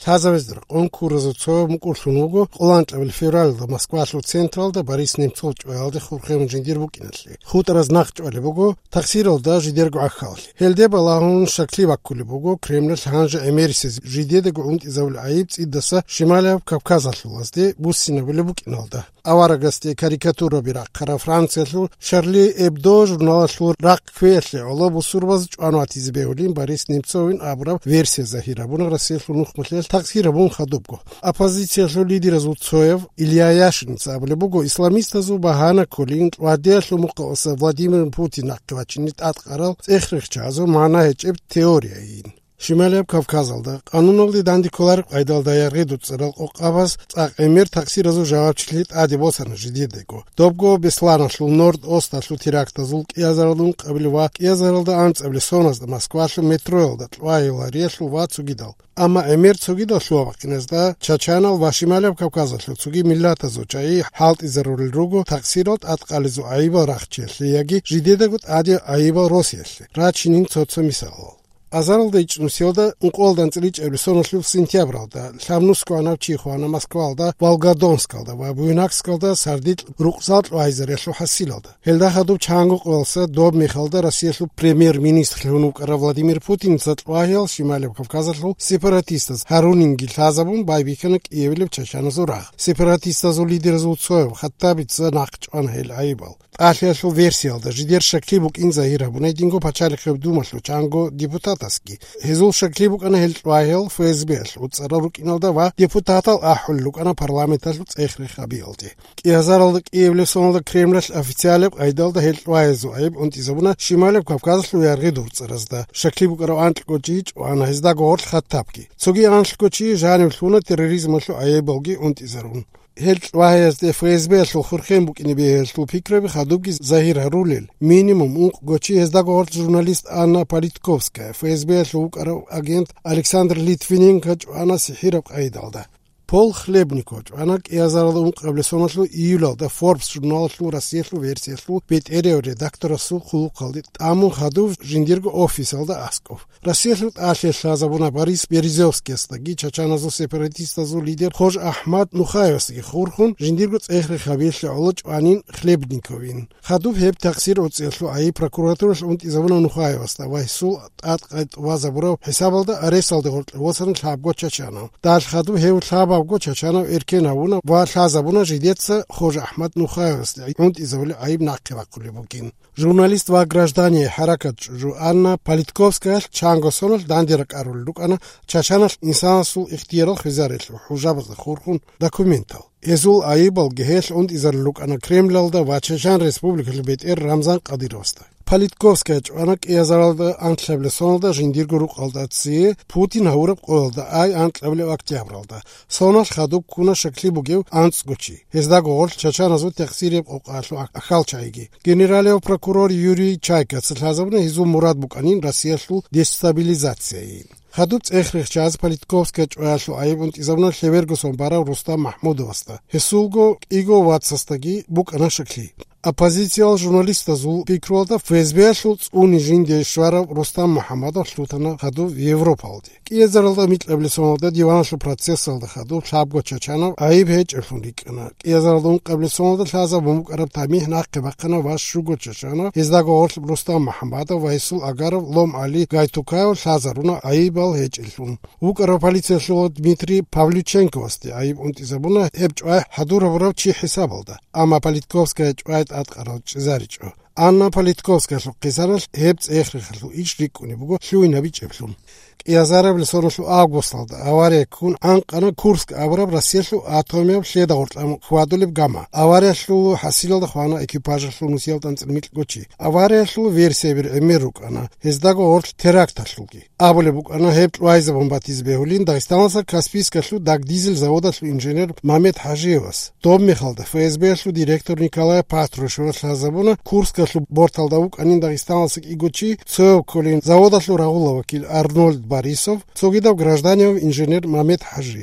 ლაზავეზდრ კონკურსზე მკურსუნუგო ყლანტაბილ ფევრალდა მოსკვალო ცენტრალდა ბარის ნემცოვჭვალდა ხურხემჯინდირ ბუკინალში ხუტრას ნახჭვალებოგო თახსირალდა ჟიდერგო ახალი ჰელდება ლაუნ შაქლი ვაკულებოგო კრემლის ჰანჟ ემერისის ჟიდედეგო უნტიზავლ აიბ წიდასა შიმალია კავკაზალულასდი ბუსინაბილე ბუკინალდა ავარაგასტი კარიკატურები რახარა ფრანციასულ შარლი ებდო ჟურნალაშულ რაკფეშე ოლობუსურბაზ ჭანვათიზ ბეოლინ ბარის ნემცოვინ აბრა ვერსია ზაჰირაბუნა რასიასულ ნუხმლელ თახსირაბუნ ხადობგო აპოზიციაშულ ლიდერაზ უცოევ ილია яшინც აბლებოგო ისლამისტაზუ ბაჰანა კოლინ ვადიაშულ მუყოს ვლადიმირ პუტინ აკვაჩინით ატყარალ წეხრიხჩაზო მანაეჭებ თეორიაინ შიმალებ კავკაზალდა ყანუნოვდი დანდიკოლარ ყაიდალდა იარღიდუ წრალ ყოყავას წაყემერ თაქსირაზო ჟავაჩლით ადებოსანა ჟიდიდეგო დობგო ბესლანაშულ ნორდ ოსტაშულ თირაქტაზულ ყიაზარალუნ ყაბილვა ყიაზარალდა ანწებლი სონაზდა მოსკვაშულ მეტროელდა ტვაილარიაშულ ვაცუგიდალ ამა ემერცუგიდალ შუავაკინეზდა ჩაჩანალ ვაშიმალებ კავკაზალ ცუგი მილათაზო ჩაი ჰალტიზერული როგო თაქსიროთ ატყალიზო აიბა რახჩელი იაგი ჟიდიდეგო ადი აიბა როსიელი რაჩინინ ცოცომისალო Azaralda içnusiyalda unqoldan çiliçevli sonuçlu sentyabralda Lamnuskovana Çixuana Moskvalda Volgodonskalda ve Buynakskалda Sardit ruqsat vayzereshlu hasilalda Helda xadub çangu qolsa Dob Mikhalda Rossiyaslu premier-ministr Vladimir Putin zatvayal Şimalev Kavkazaslu separatistaz Haruningil Hazabun Baybikanik evlib çaşanızura separatistaz lideraz Utsoyev Hattabitsa naqçan hel aybal Aşyaslu versiyalda jider şaklibuk inzahira bunaydingo paçalik xebdumaslu çango депутатаски хезул шаклибук ана хелтвайел ФСБ уцаралук иналда ва депутатал ахуллук ана парламентал цехри хабиалди киазаралдык евлесонда Кремль официалеп айдалда хелтвайзу айб und изабуна шималеп кавказлу ярги дурцаразда шаклибук ара антлкочич ана хезда гор хаттапки цуги антлкочи жаневлуна терроризмлу айболги und изарун Heltwayes de FSB so khurkhembuk inebe so fikrebi khadubgi Zahir Harulel minimum un gochi ezda gort jurnalist Anna Politkovskaya FSB so agent Alexander Litvinenko ana sihirab qaydalda Paul Khlebnikov ana yazarlı un qablesonaslu iyulalda Forbes jurnallu Rossiyaslu versiyaslu beterev redaktoraslu khulu qaldi amu khadub jindirgo ofisalda Askov Rossiyaslu asheshazabuna Boris Berezovskiasdagi Chachanazo separatistazlu lider Xoj Ahmad Nukhayevski khurkhun jindirgo tsexri khabelshi oloch anin Khlebnikovin khadub heb taqsir otseslu ay prokuratura und izavuna Nukhayevsta vaysul atqat vazaburo hesabalda aresalda vosan khabgo Chachana dal khadub heb Бабго Чачанов Эркенавуна ва Шазабуна жидеца Хож Ахмад Нухаевский und изавли айб наққивақулибугин журналист ва граждане харакат Анна Политковская Чангосонал дандирак аруллук ана Чачанов инсансул ихтиярал хизарел хужабыз хурхун документал Ezul ayibal gehel und izarluk ana Kremlalda ва Чечен Республикали бет Рамзан Qadirovsta Politkovskaya anak yazaralda antleble sonunda jindirgo ruqaldатsi Putin haurab qolda ay antleble oktyabralda sonal khadub kuna shakli bugev antsgochi ezda gol Chachanazo taqsirib oqaslu akhalchaygi generalev prokuror Yuriy Chayka slazabna hizu Murad Bukanin Rossiyaslu destabilizatsiyayi Xadub tsexrixchaz Politkovskaya ჭვეაშლუ აიბუნტ იზაბნა ლევერგოსონ ბარა რუსტამ მაჰმუდოვასტა ჰესულგო იგო ვაცასტაგი ბუკანა შაქლი Оппозициал журналиста зул пикролда ФСБ шулц уни жинде швара Рустам Мухаммадов шлутана хаду в Европалди. Киезаралда митлеблесонда диваншу процессалда хаду шабго Чачанов айб хеч элфундикана. Киезаралда qablesonda шаза бумук араб тамих наққи бақана ваш шуго Чачанов издага орл Рустам Мухаммадов вайсул агаров лом али гайтукаев шазаруна айбал хеч элфун. Укара полиция шло Дмитрий Павлюченковасти айб und изабуна хебчва хадураврав чи хисабалда. Ама Политковская ჭვაეთ ატყარავ ჭზარიჭო Anna Politkovskaya qisaral hebts ეხრიხლუ იშრიკუნი ბუგო შუინა ბიჭებლუ Yazarabli soruşlu avgustlarda avariya kun Ankara Kursk avrab Rossiyaslu atomiyab şedağortlam xvadulib gama. Avariyaslu hasilda xvana ekipajaslu nusiyaldan mitgochi. Avariyaslu versiya bir emeruk ana. Hezdago ort teraktaslugi. Abolebuk ana hept vayza bombatiz behulin Dagıstansa Kaspiyskaslu dag dizel zavodaslu injener Mamet Hajiyevas. Dob Mikhalda FSBslu direktor Nikolay Patrushev slazabuna Kurskaslu bortaldavuk anin Dagıstansa igochi Tsovkolin zavodaslu Raulova kil Arnold Борисов, цогидав гражданин инженер Мамед Хажиев.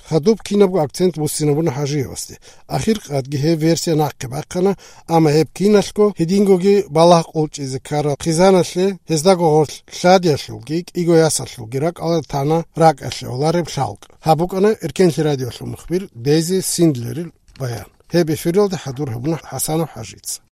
хадуб кинабу акцент муссинабуна хажиевасти. Ахир qadgihe версия наққибаққана ама хеб киналко хедингоги балақ олчизи кара қизаналли хездагогор ладиаллугик игоясаллугирак ала тана рак алли олариб шалқ. Хабукана эркенли радиоллу мухбир Дейзи Синдлери баян. Хеб эфирилда хадур хабуна Хасанов хажиц.